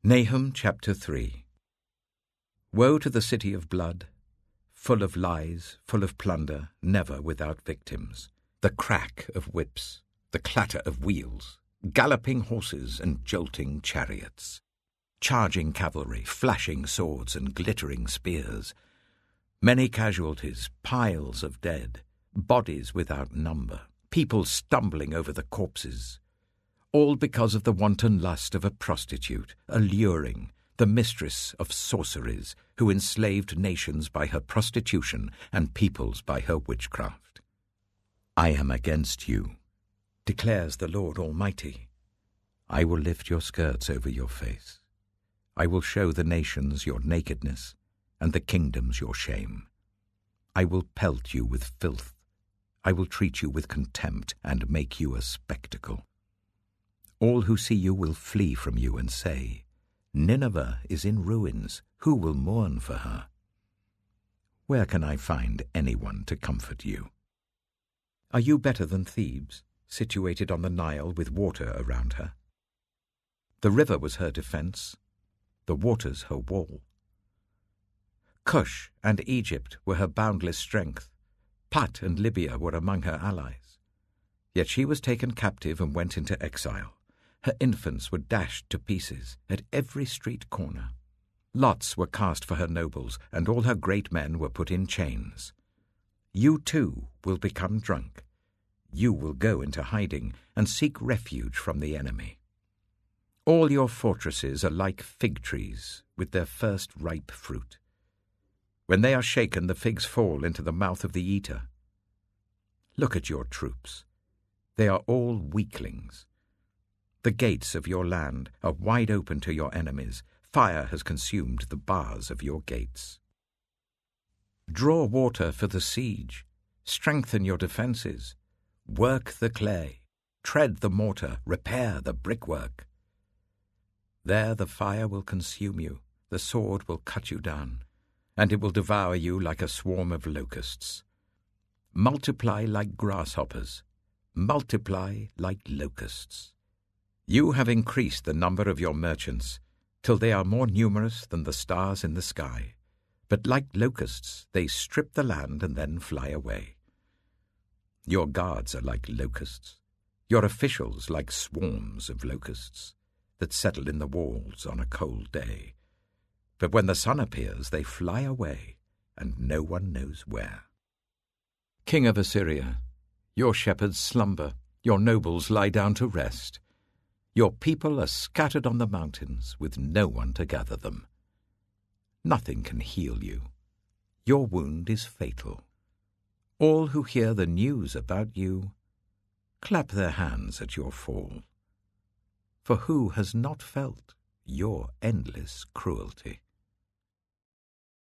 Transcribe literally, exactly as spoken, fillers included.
Nahum chapter three. Woe to the city of blood, full of lies, full of plunder, never without victims, the crack of whips, the clatter of wheels, galloping horses and jolting chariots, charging cavalry, flashing swords and glittering spears, many casualties, piles of dead, bodies without number, people stumbling over the corpses, all because of the wanton lust of a prostitute, alluring, the mistress of sorceries, who enslaved nations by her prostitution and peoples by her witchcraft. I am against you, declares the Lord Almighty. I will lift your skirts over your face. I will show the nations your nakedness, and the kingdoms your shame. I will pelt you with filth. I will treat you with contempt and make you a spectacle. All who see you will flee from you and say, Nineveh is in ruins. Who will mourn for her? Where can I find anyone to comfort you? Are you better than Thebes, situated on the Nile with water around her? The river was her defense, the waters her wall. Cush and Egypt were her boundless strength. Put and Libya were among her allies. Yet she was taken captive and went into exile. Her infants were dashed to pieces at every street corner. Lots were cast for her nobles, and all her great men were put in chains. You too will become drunk. You will go into hiding and seek refuge from the enemy. All your fortresses are like fig trees with their first ripe fruit. When they are shaken, the figs fall into the mouth of the eater. Look at your troops. They are all weaklings. The gates of your land are wide open to your enemies. Fire has consumed the bars of your gates. Draw water for the siege. Strengthen your defences. Work the clay. Tread the mortar. Repair the brickwork. There the fire will consume you. The sword will cut you down, and it will devour you like a swarm of locusts. Multiply like grasshoppers. Multiply like locusts. You have increased the number of your merchants, till they are more numerous than the stars in the sky. But like locusts, they strip the land and then fly away. Your guards are like locusts, your officials like swarms of locusts that settle in the walls on a cold day. But when the sun appears, they fly away, and no one knows where. King of Assyria, your shepherds slumber, your nobles lie down to rest. Your people are scattered on the mountains with no one to gather them. Nothing can heal you. Your wound is fatal. All who hear the news about you clap their hands at your fall. For who has not felt your endless cruelty?